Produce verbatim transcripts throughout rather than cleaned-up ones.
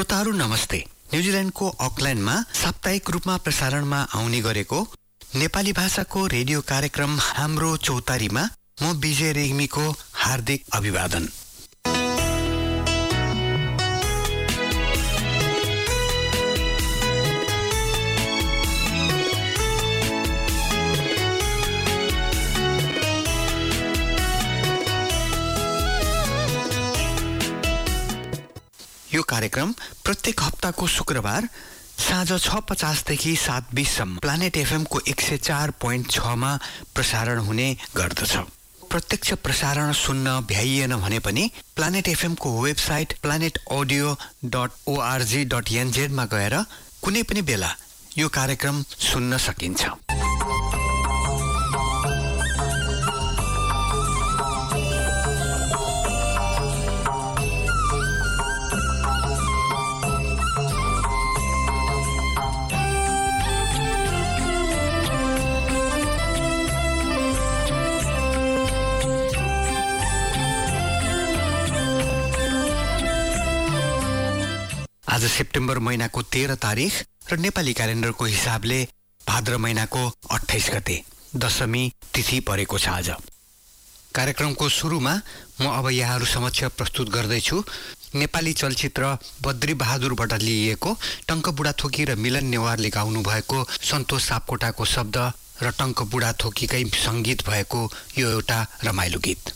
श्रोताहरू नमस्ते। न्युजिल्यान्डको अकल्यान्डमा साप्ताहिक रूपमा प्रसारणमा आउने गरेको नेपाली भाषाको रेडियो कार्यक्रम हाम्रो चौतारीमा म विजय रेग्मीको हार्दिक अभिवादन। यो कार्यक्रम प्रत्येक हप्ताको शुक्रबार साँझ छ पचासदेखि सात बिससम्म प्लानेट एफएमको एक सय चार पोइन्ट छमा प्रसारण हुने गर्दछ। प्रत्यक्ष प्रसारण सुन्न भ्याइएन भने पनि प्लानेट एफएमको website planet audio dot ORG dot एनजेडमा गएर कुनै पनि बेला यो कार्यक्रम सुन्न सकिन्छ। आज सेप्टेम्बर महिनाको तेह्र तारिख र नेपाली क्यालेन्डरको हिसाबले भाद्र महिनाको अट्ठाइस गते दशमी तिथि परेको छ। आज कार्यक्रमको सुरुमा म अब यहाँहरू समक्ष प्रस्तुत गर्दैछु नेपाली चलचित्र बद्री बहादुरबाट लिइएको टङ्क बुढाथोकी र मिलन नेवारले गाउनु भएको सन्तोष सापकोटाको शब्द र टङ्क बुढाथोकीकै सङ्गीत भएको यो एउटा रमाइलो गीत।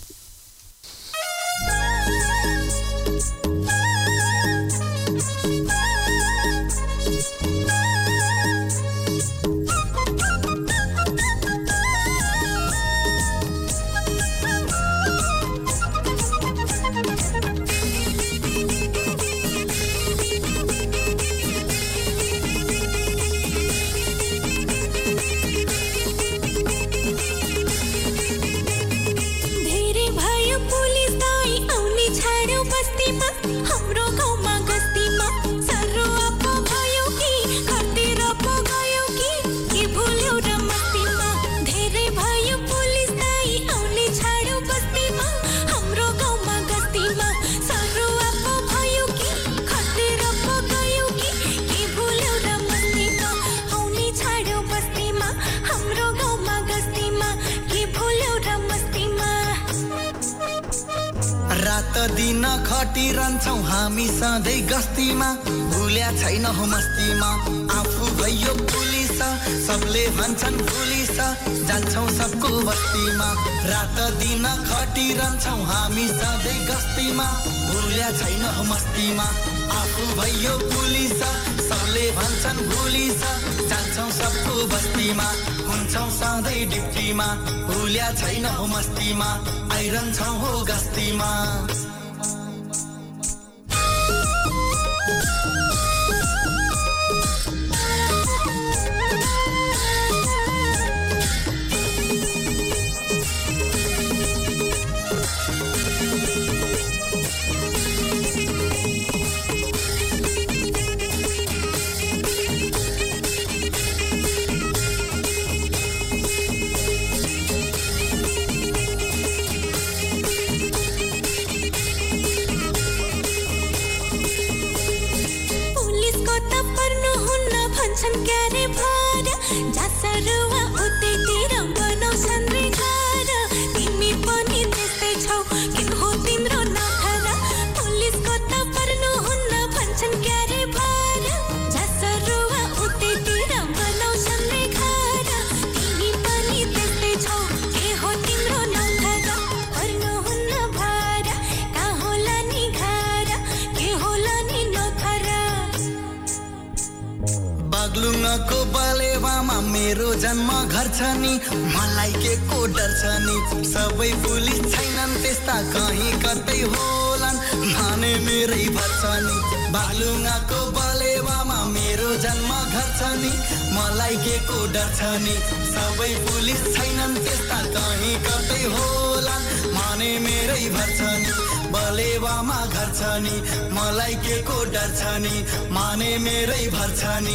दिन खटिरहन्छौ हामी सधैँ गस्तीमा, भुल्या छैन हो मस्तीमा। आफू भयो पुलिस सबले भन्छन् पुलिस, जान्छौ सबको बस्तीमा। रात दिन खटिरहन्छौ हामी सधैँ गस्तीमा, भुल्या छैन हो मस्तीमा। आफू भयो पुलिस सबले भन्छन् पुलिस, जान्छौ सबको बस्तीमा। हुन्छौ सधैँ ड्युटीमा, भुल्या छैन हो मस्तीमा। आइरहन्छौ हो गस्तीमा। मेरो जन्म घर छ नि, मलाई के को डर छ नि। सबै पुलिस छैनन् त्यस्ता कहीँ कतै होलान्, माने मेरै भर छ नि। बालुङाको बलेवामा मेरो जन्म घर छ नि, मलाई के को डर छ नि। सबै पुलिस छैनन् त्यस्ता कहीँ कतै होलान्, माने मेरै भर छ नि। बलेवामा घर छ नि, मलाई के को डर छ नि, माने मेरै भर छ नि।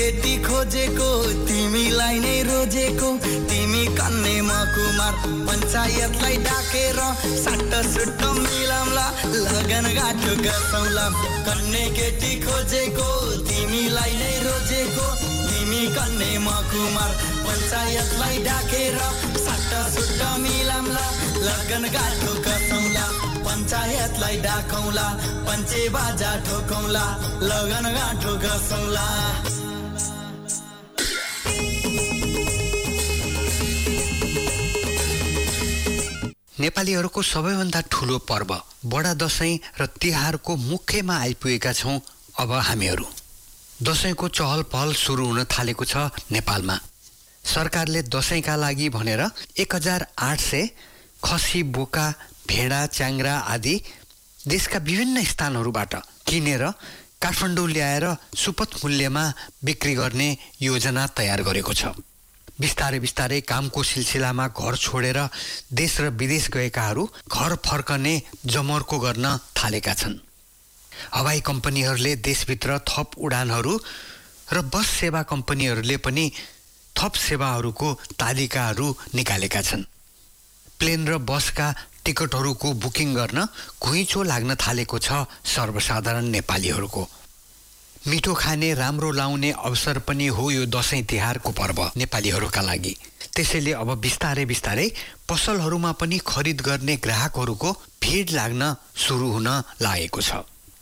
केटी खोजेको तिमीलाई नै रोजेको तिमी कन्ने म कुमार पञ्चायतलाई डाकेर साट सुट मिलाउँला लगन गाठो गसौँला कन्ने केटी खोजेको तिमीलाई नै रोजेको तिमी कन्ने म कुमार पञ्चायतलाई डाकेर साट सुट मिलाउँला लगन गाठो गसौँला पञ्चायतलाई डाकौँला पञ्चे बाजा ठोकौँला लगन गाठो गसौँला नेपालीहरूको सबैभन्दा ठूलो पर्व बडा दशैं र तिहारको मुख्यमा आइपुगेका छौं अब हामीहरू। दशैंको चहल पहल सुरु हुन थालेको छ नेपालमा। सरकारले दशैंका लागि भनेर एक हजार आठ सय खसी बोका भेडा च्याङ्ग्रा आदि देशका विभिन्न स्थानहरूबाट किनेर काठमाडौँ ल्याएर सुपथ मूल्यमा बिक्री गर्ने योजना तयार गरेको छ। बिस्तारै बिस्तारै कामको सिलसिलामा घर छोडेर देश र विदेश गएकाहरू घर फर्कने जमर्को गर्न थालेका छन्। हवाई कम्पनीहरूले देशभित्र थप उडानहरू र बस सेवा कम्पनीहरूले पनि थप सेवाहरूको तालिकाहरू निकालेका छन्। प्लेन र बसका टिकटहरूको बुकिङ गर्न घुइँचो लाग्न थालेको छ सर्वसाधारण नेपालीहरूको। मिठो खाने राम्रो लाउने अवसर पनि हो यो दशैं तिहारको पर्व नेपालीहरूका लागि। त्यसैले अब बिस्तारै बिस्तारै पसलहरूमा पनि खरिद गर्ने ग्राहकहरूको भिड लाग्न सुरु हुन लागेको छ।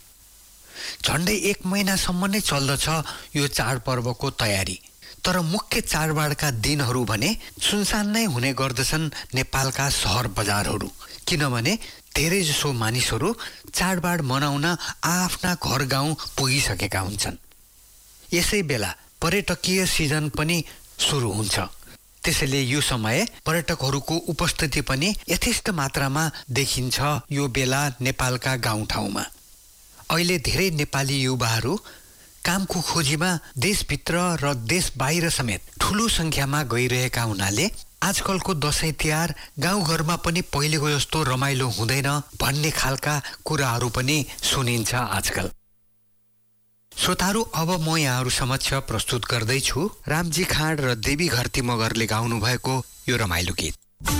झन्डै एक महिनासम्म नै चल्दछ यो चाडपर्वको तयारी। तर मुख्य चाडबाडका दिनहरू भने सुनसान नै हुने गर्दछन् नेपालका सहर बजारहरू, किनभने धेरैजसो मानिसहरू चाडबाड मनाउन आफ्ना घर गाउँ पुगिसकेका हुन्छन्। यसै बेला पर्यटकीय सिजन पनि सुरु हुन्छ। त्यसैले यो समय पर्यटकहरूको उपस्थिति पनि यथेष्ट मात्रामा देखिन्छ यो बेला नेपालका गाउँठाउँमा। अहिले धेरै नेपाली युवाहरू कामको खोजीमा देशभित्र र देश बाहिर समेत ठूलो संख्यामा गइरहेका हुनाले आजकलको दशैं तिहार गाउँघरमा पनि पहिलेको जस्तो रमाइलो हुँदैन भन्ने खालका कुराहरू पनि सुनिन्छ आजकल। श्रोताहरू, अब म यहाँहरू समक्ष प्रस्तुत गर्दैछु रामजी खाँड र देवी घरती मगरले गाउनु भएको यो रमाइलो गीत।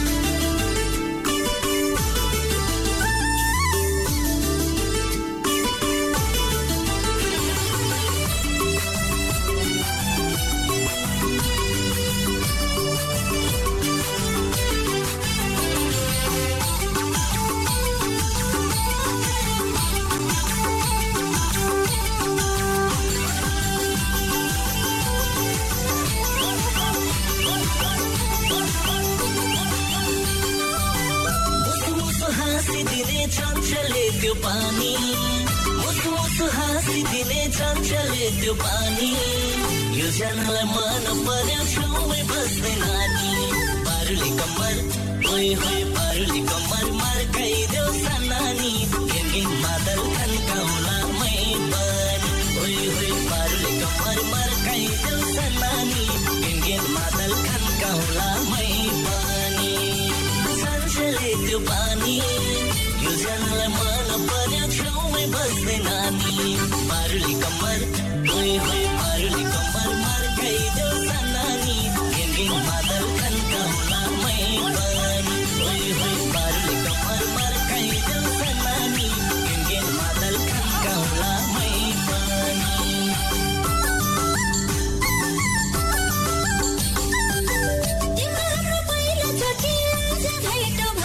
त्यो पानी मुसु मुसु हाँसी दिने चञ्चले त्यो पानी यो जनालाई मन पर्यो छेउमै बस्ने नानी पारुले कम्मर होइ होइ पारुले कम्मर मर्काइदेऊ सनानी गेम मादल खन्काउला मै पनि होइ होइ पारुले कम्मर मर्काइदेऊ सनानी गेम मादल खन्काउला मै पनि चञ्चले त्यो पानी यो जनालाई मन पर्यो छेउमै बस्ने नानी पारुले कम्मर होइ होइ पारुले कम्मर मर्काइदेऊ सनानी गेम मादल खन्काउला मै पनि होइ होइ पारुले कम्मर मर्काइदेऊ सनानी गेम मादल खन्काउला मै पनि।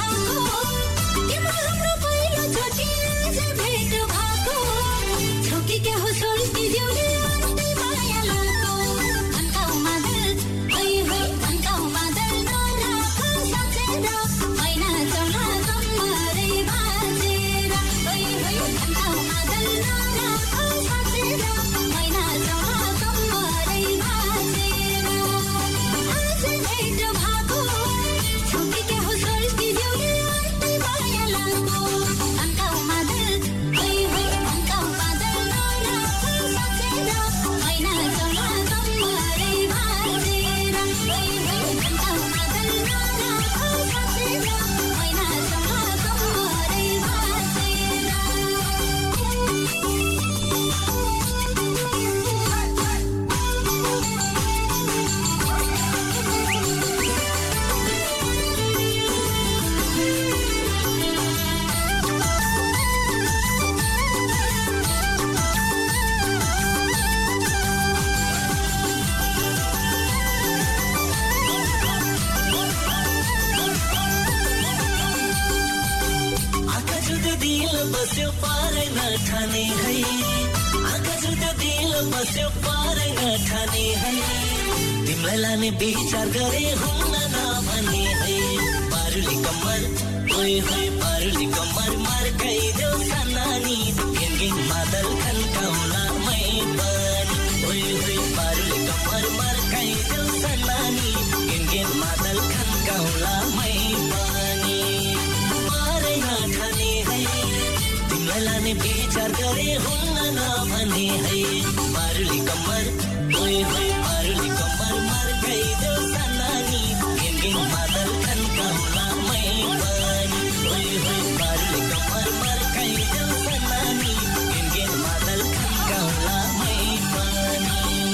छोकी ठाने है आँखा जुत्यो दिल बस्यो परेन ठाने है तिमीलाई लाने विचार गरे हुन्न नभने है पारुले कम्मर ओइ होइ पारुले कम्मर मर्काइदेऊ सनानी गेनगेन मादल खन्काउला मै पनि ओइ होइ पारुले कम्मर मर्काइदेऊ सनानी गेनगेन मादल खन्काउला मै पनि परेन ठाने है तिमीलाई लाने विचार गरे हुन्न नभने है पारुले कम्मर ओइ होइ पारुले कम्मर मर्काइदेऊ सनानी गेनगेन मादल खन्काउला मै पनि ओइ होइ पारुले कम्मर मर्काइदेऊ सनानी गेनगेन मादल खन्काउला मै पनि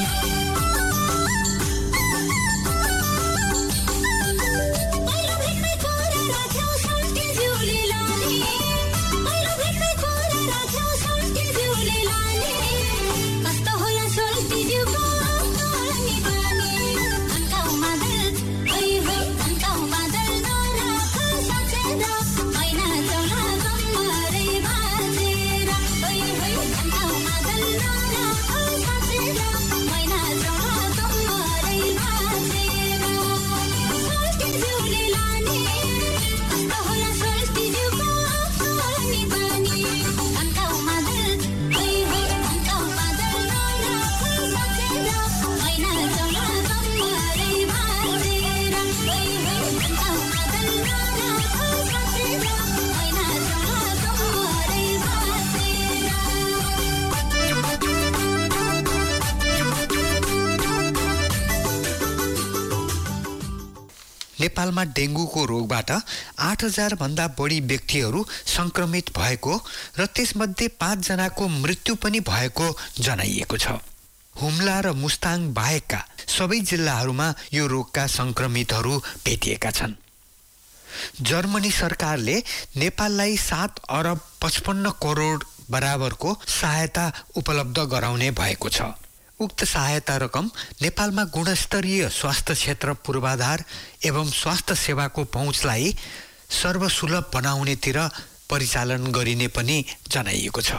नेपालमा डेङ्गुको रोगबाट आठ हजार भन्दा बढी व्यक्तिहरू संक्रमित भएको र त्यसमध्ये पाँच जनाको मृत्यु पनि भएको जनाइएको छ। हुम्ला र मुस्ताङ बाहेकका सबै जिल्लाहरूमा यो रोगका संक्रमितहरू भेटिएका छन्। जर्मनी सरकारले नेपाललाई सात अरब पचपन्न करोड बराबरको सहायता उपलब्ध गराउने भएको छ। उक्त सहायता रकम नेपालमा गुणस्तरीय स्वास्थ्य क्षेत्र पूर्वाधार एवं स्वास्थ्य सेवाको पहुँचलाई सर्वसुलभ बनाउनेतिर परिचालन गरिने पनि जनाइएको छ।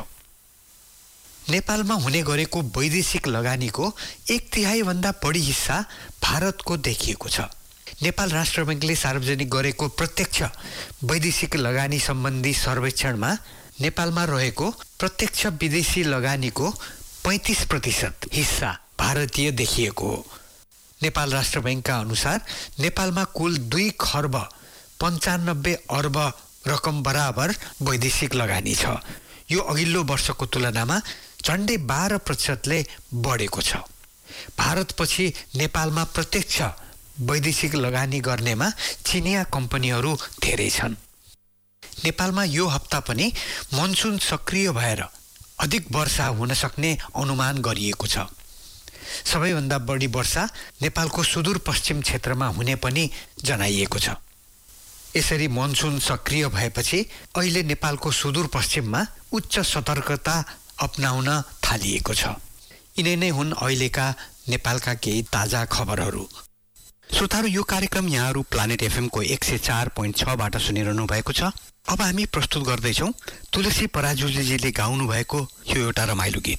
नेपालमा हुने गरेको वैदेशिक लगानीको एक तिहाई भन्दा बढी हिस्सा भारतको देखिएको छ। नेपाल राष्ट्र बैंकले सार्वजनिक गरेको प्रत्यक्ष वैदेशिक लगानी सम्बन्धी सर्वेक्षणमा नेपालमा रहेको प्रत्यक्ष विदेशी लगानीको पैंतीस प्रतिशत हिस्सा भारतीय देखिएको हो। नेपाल राष्ट्र बैंकका अनुसार नेपालमा कुल दुई खर्ब पन्चानब्बे अर्ब रकम बराबर वैदेशिक लगानी छ। यो अघिल्लो वर्षको तुलनामा झन्डै बाह्र प्रतिशतले बढेको छ। भारतपछि नेपालमा प्रत्यक्ष वैदेशिक लगानी गर्नेमा चिनिया कम्पनीहरू धेरै छन्। नेपालमा यो हप्ता पनि मनसुन सक्रिय भएर अधिक वर्षा हुन सक्ने अनुमान गरिएको छ। सबैभन्दा बढी वर्षा नेपालको सुदूरपश्चिम क्षेत्रमा हुने पनि जनाइएको छ। यसरी मनसुन सक्रिय भएपछि अहिले नेपालको सुदूरपश्चिममा उच्च सतर्कता अपनाउन थालिएको छ। यिनै नै हुन् अहिलेका नेपालका केही ताजा खबरहरू। श्रोताहरू, यो कार्यक्रम यहाँहरू प्लानेट एफएम को एक सय चार पोइन्ट छ बाट सुनिरहनु भएको छ। अब हामी प्रस्तुत गर्दैछौँ तुलसी पराजुलीजीले गाउनु भएको यो एउटा रमाइलो गीत।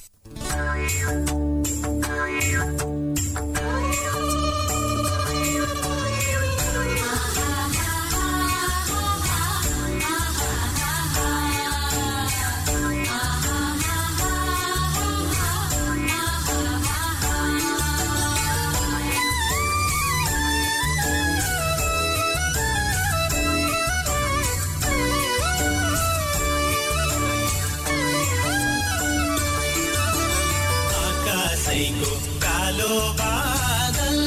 कालो बादल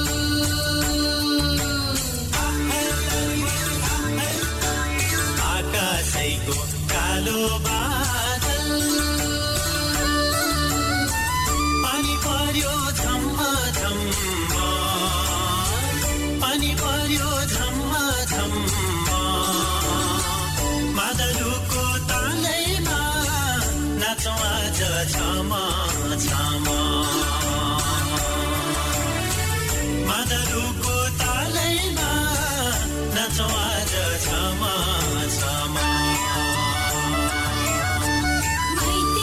आकाशैको कालो बादल पानी पर्यो झम्म झम्म पानी पर्यो झम्म झम्म मादलुको तालैमा नाचौँ आज झम झम मादलुको तालैमा नाचौँ आज झम झम। घैते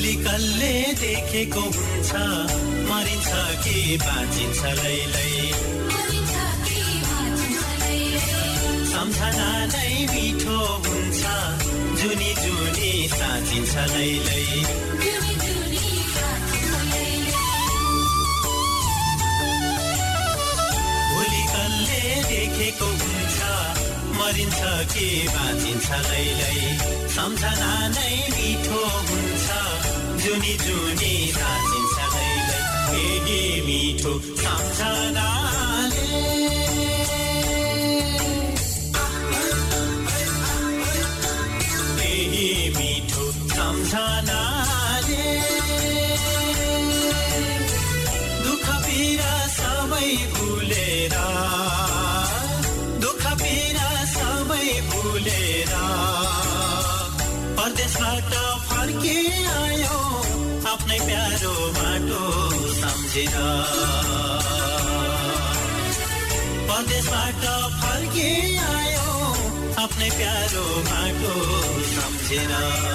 भोलि कल्ले देखेको हुन्छ मरिन्छ कि बाँचिन्छ लैलै सम्झना नै मिठो हुन्छ जुनी जुनी साँचिन्छ लैलै भोलि कल्ले देखेको हुन्छ मरिन्छ कि बाँचिन्छ लैलै सम्झना नै मिठो हुन्छ जुनी जुनी साँचिन्छ लैलै यही मिठो सम्झनाले यही मिठो सम्झनाले दुःख पीडा सबै भुलेर दुःख पीडा सबै भुलेर परदेशबाट फर्के आयो आफ्नै प्यारो माटो सम्झेर परदेशबाट फर्के आयो आफ्नै प्यारो माटो सम्झेर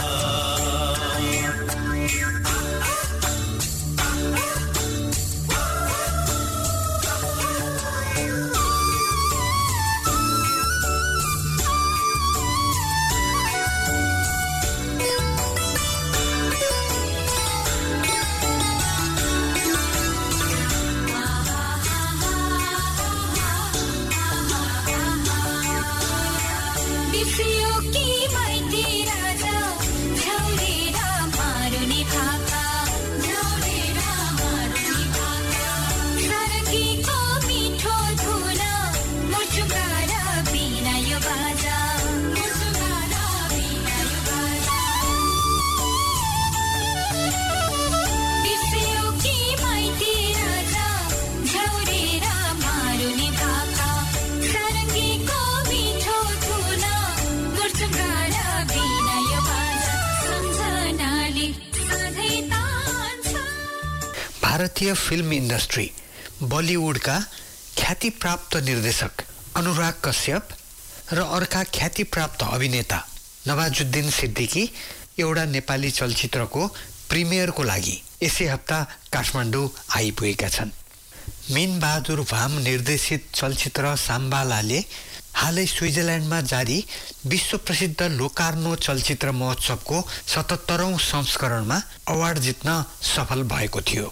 भारतीय फिल्म इन्डस्ट्री बलिउडका ख्यातिप्राप्त निर्देशक अनुराग कश्यप र अर्का ख्यातिप्राप्त अभिनेता नवाजुद्दिन सिद्दिकी एउटा नेपाली चलचित्रको प्रिमियरको लागि यसै हप्ता काठमाडौँ आइपुगेका छन्। मीनबहादुर भाम निर्देशित चलचित्र साम्बालाले हालै स्विजरल्यान्डमा जारी विश्व प्रसिद्ध लोकार्नो चलचित्र महोत्सवको सतहत्तरौं संस्करणमा अवार्ड जित्न सफल भएको थियो।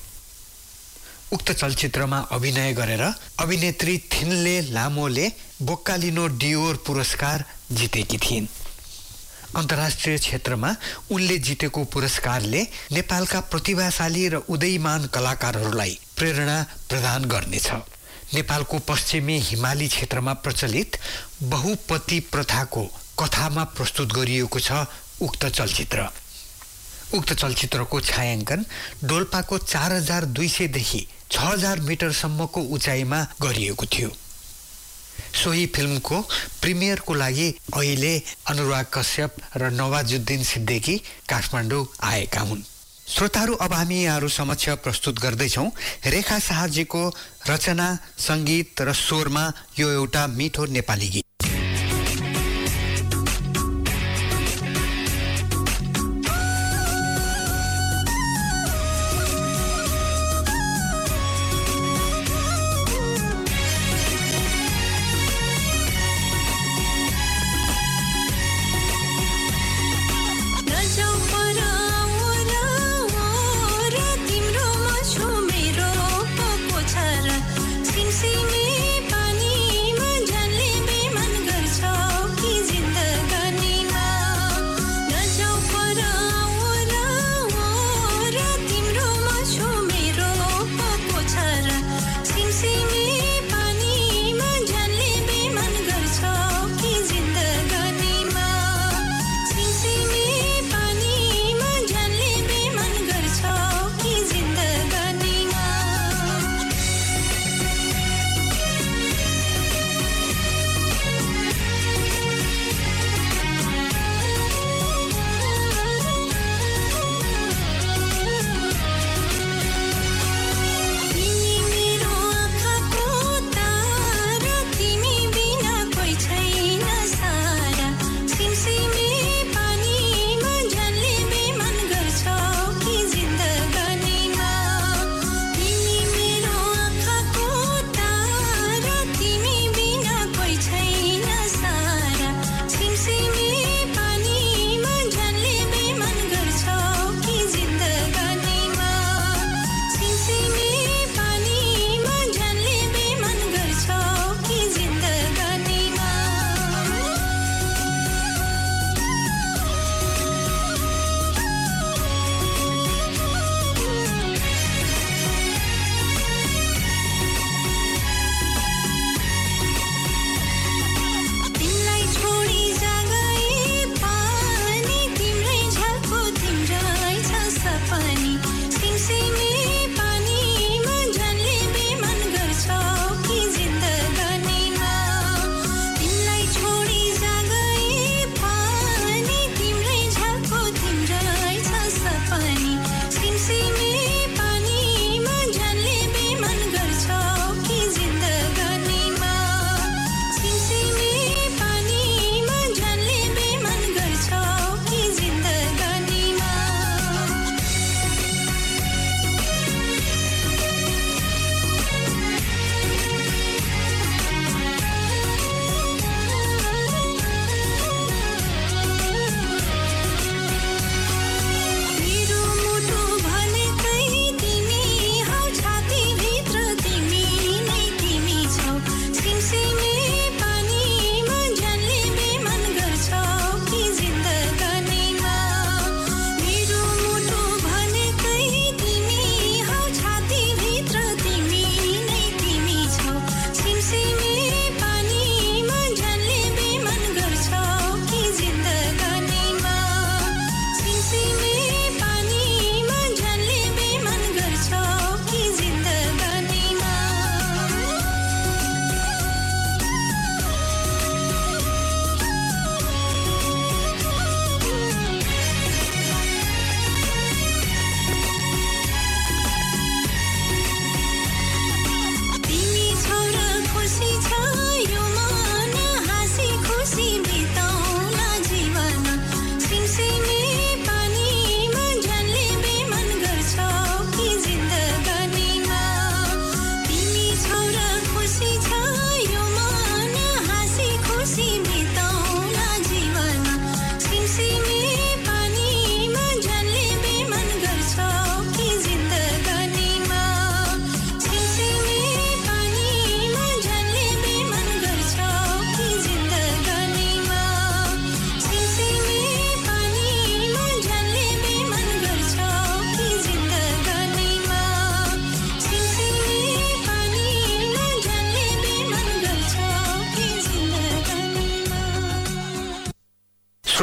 उक्त चलचित्रमा अभिनय गरेर अभिनेत्री थिन्ले लामोले बोक्कालिनो डिओर पुरस्कार जितेकी थिइन्। अन्तर्राष्ट्रिय क्षेत्रमा उनले जितेको पुरस्कारले नेपालका प्रतिभाशाली र उदयमान कलाकारहरूलाई प्रेरणा प्रदान गर्नेछ। नेपालको पश्चिमी हिमाली क्षेत्रमा प्रचलित बहुपति प्रथाको कथामा प्रस्तुत गरिएको छ उक्त चलचित्र। उक्त चलचित्रको छायाङ्कन डोल्पाको चार हजार दुई सयदेखि छ हजार मिटरसम्मको उचाइमा गरिएको थियो। सोही फिल्मको प्रिमियरको लागि अहिले अनुराग कश्यप र नवाजुद्दिन सिद्दिकी काठमाडौँ आएका हुन्। श्रोताहरू, अब हामी यहाँहरू समक्ष प्रस्तुत गर्दैछौँ रेखा शाहजीको रचना, सङ्गीत र स्वरमा यो एउटा मिठो नेपाली गीत। सिमसिमे पानीमा झन्ले बेमा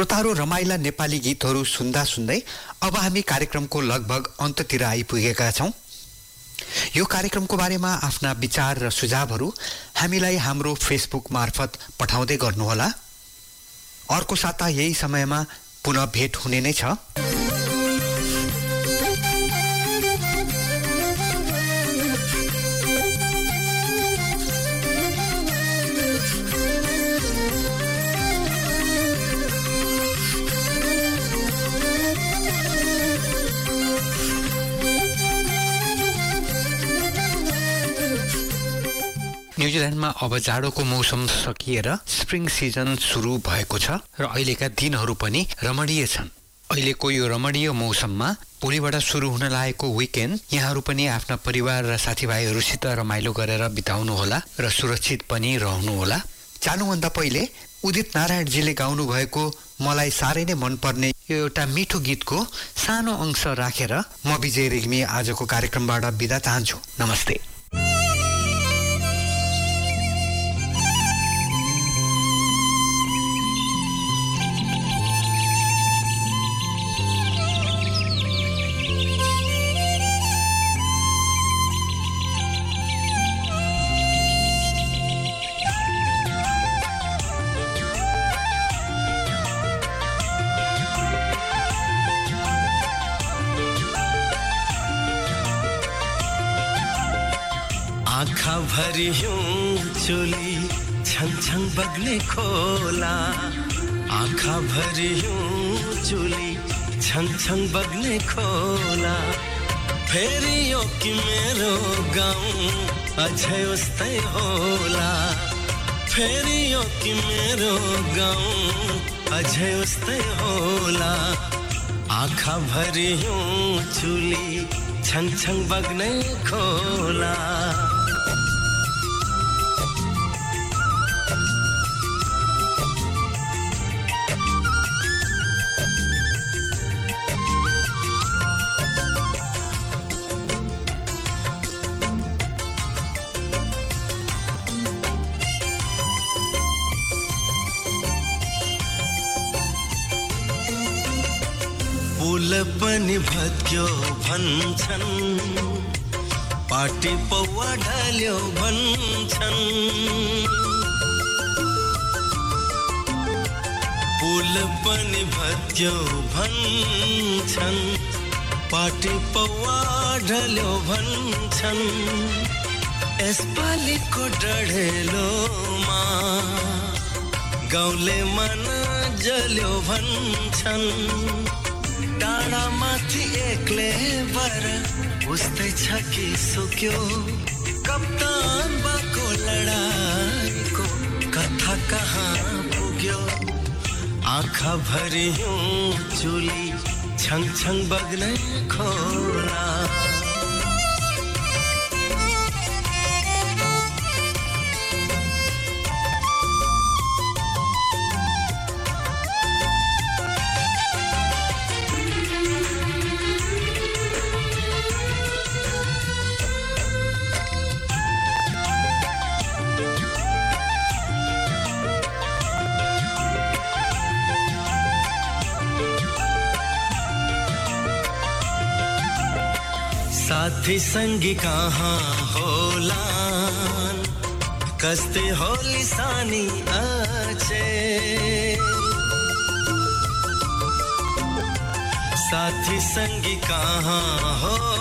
श्रोताहरू रमाइला नेपाली गीतहरू सुन्दा सुन्दै अब हामी कार्यक्रमको लगभग अन्ततिर आइपुगेका छौं। यो कार्यक्रमको बारेमा आफ्ना विचार र सुझावहरू हामीलाई हाम्रो फेसबुक मार्फत पठाउँदै गर्नुहोला। अर्को साता यही समयमा पुनः भेट हुने नै छ। न्युजिल्यान्डमा अब जाडोको मौसम सकिएर स्प्रिङ सिजन सुरु भएको छ र अहिलेका दिनहरू पनि रमणीय छन्। अहिलेको यो रमणीय मौसममा भोलिबाट सुरु हुन लागेको विकेन्ड यहाँहरू पनि आफ्ना परिवार र साथीभाइहरूसित रमाइलो गरेर बिताउनुहोला र सुरक्षित पनि रहनुहोला। जानुभन्दा पहिले उदित नारायणजीले गाउनु भएको मलाई साह्रै नै मनपर्ने यो एउटा मिठो गीतको सानो अंश राखेर म विजय रेग्मी आजको कार्यक्रमबाट बिदा चाहन्छु। नमस्ते। आँखा भरी यूं चोली छङ छङ बग्ने खोला, आँखा भरी यूं चोली छङ छङ बग्ने खोला, फेरि यो कि मेरो गाउँ अझै उस्तै होला, फेरि यो कि मेरो गाउँ अझै उस्तै होला, आँखा भरी यूं चोली छङ छङ बग्ने खोला। पुल पनि भत्क्यो भन्छन्, पाटी पौवा ढल्यो भन्छन्, पुल पनि भत्क्यो भन्छन्, पाटी पौवा ढल्यो भन्छन्, यसपालिको डढेलोमा गाउँले मन जल्यो भन्छन्, डाँडा माथि एक्लै बर उस्तै छ कि सुक्यो, कप्तान बाको लडाईको कथा कहाँ पुग्यो, आँखा भरी यूं चोली छङ छङ बग्ने खोला। साथी संगी कहाँ होलान्, कस्ते होली सानी आचे, साथी संगी कहाँ हो